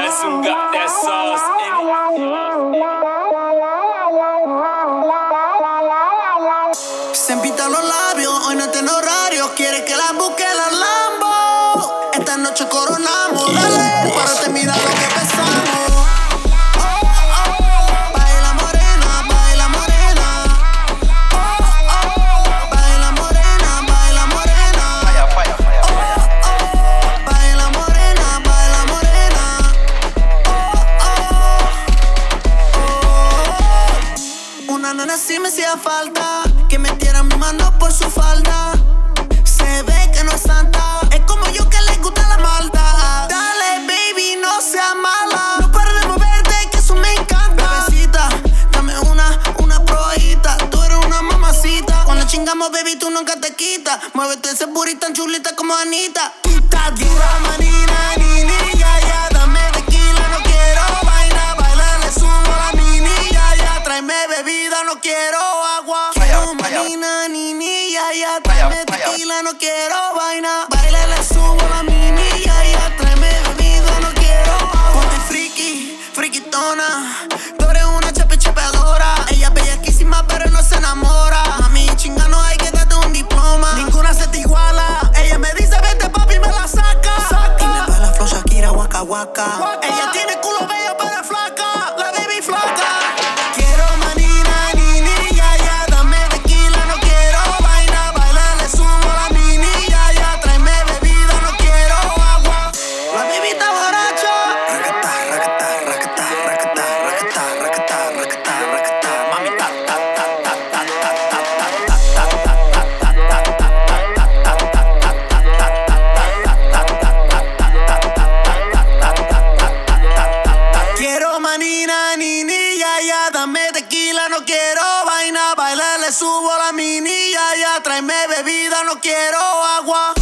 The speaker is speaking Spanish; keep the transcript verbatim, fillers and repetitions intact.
Jason got that sauce in it. Se empita los labios, hoy no tiene horario. Quiere que la busque la Lambo. Esta noche coronamos, dale, párate, mira lo que pesamos. Oh, oh, baila morena, baila morena. Oh, oh, baila morena, baila morena. Falla, falla, falla, falla. Oh, oh, baila morena, baila morena. Oh, oh, oh. Una nena sí me hacía falta, que metiera mi mano por su falda. Se ve que no es santa, es como yo que le gusta la maldad. Dale, baby, no seas mala, no pares de moverte, que eso me encanta. Bebecita, dame una, una probadita. Tú eres una mamacita, cuando chingamos, baby, tú nunca te quitas. Muévete ese booty tan chulita como Anita. Tú estás dura, manina, ni, ni, ya, ya. Dame tequila, no quiero vaina. Baila, le subo la mini, ya, ya. Tráeme bebida, no quiero agua. Quiero manina, ni, ni, ya, ya. Tráeme tequila, no quiero vaina. Baila, le subo la mini, ya, ya. Tráeme bebida, no quiero agua. Ponte friki, friquitona. Tú eres una chape chapeadora. Ella es bellaquísima, pero no se enamora. Mami, chinga, no hay que darte un diploma. Ninguna se te iguala. Ella me dice, vete, papi, me la saca. Y me baila flow Shakira, waka, waka. Ella tiene culo bello, pero es flaca. La baby flaca. Quiero manina, ni, ni, ya, ya. Dame tequila, no quiero vaina. Baila, le subo la mini, ya, ya. Tráeme bebida, no quiero agua. La baby está borracha. Racata, racata, racata, racata, racata, racata, racata, racata. Mami, ta, ta, ta, ta, ta, ta, ta, ta, ta, ta, ta, ta, ta, quiero manina, ni, ni, ya, ya. Dame tequila, no quiero vaina. Baila, le subo la mini, ya, ya. Tráeme bebida, no quiero agua.